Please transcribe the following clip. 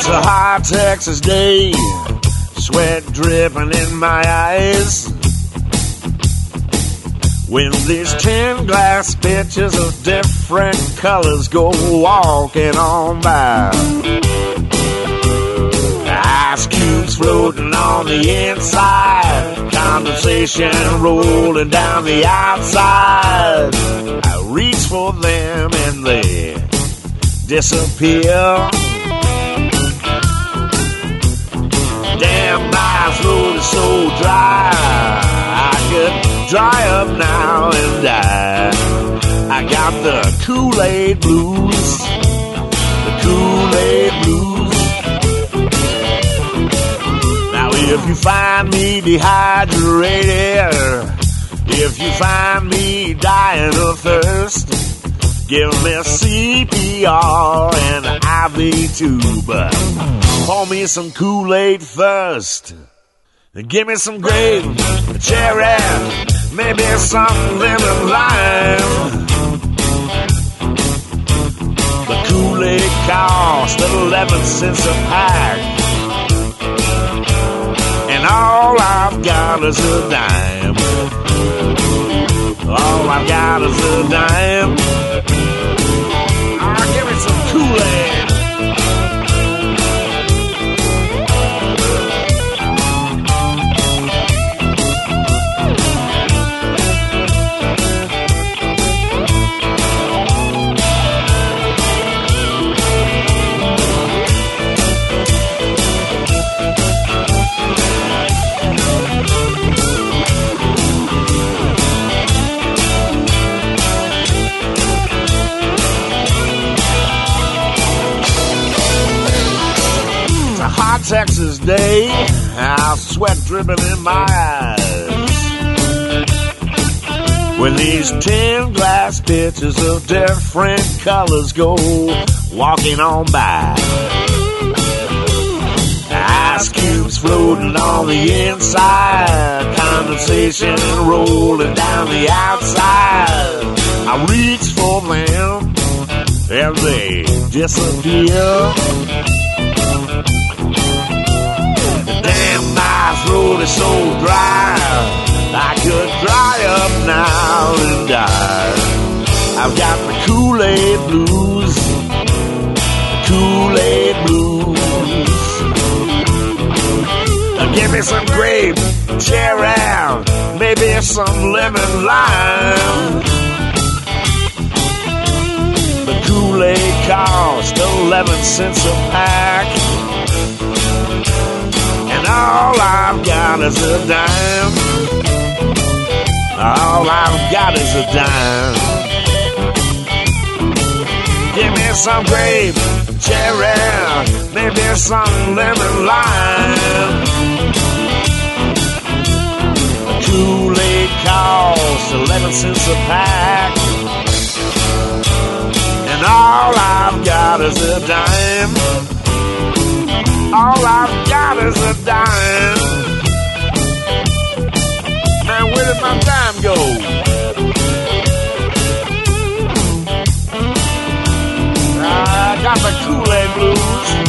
It's a hot Texas day, sweat dripping in my eyes, when these 10 glass bitches of different colors go walking on by. Ice cubes floating on the inside, condensation rolling down the outside. I reach for them and they disappear. Damn, my throat is so dry, I could dry up now and die. I got the Kool-Aid blues, the Kool-Aid blues. Now if you find me dehydrated, if you find me dying of thirst, give me CPR and an IV tube. Pour me some Kool-Aid first. Give me some grape, cherry, maybe some lemon lime. The Kool-Aid cost 11 cents a pack, and all I've got is a dime. All I've got is a dime. Oh, give me some Kool-Aid. Texas day, I've sweat dripping in my eyes, when these 10 glass bitches of different colors go walking on by. Ice cubes floating on the inside, condensation rolling down the outside. I reach for them and they disappear. My throat is so dry, I could dry up now and die. I've got the Kool-Aid blues, Kool-Aid blues. Give me some grape, cherry, maybe some lemon lime. The Kool-Aid cost 11 cents a pack, all I've got is a dime. All I've got is a dime. Give me some grape, cherry, maybe some lemon lime. Kool-Aid costs 11 cents a pack, and all I've got is a dime. All I've got is a dime. Man, where did my dime go? I got the Kool-Aid blues.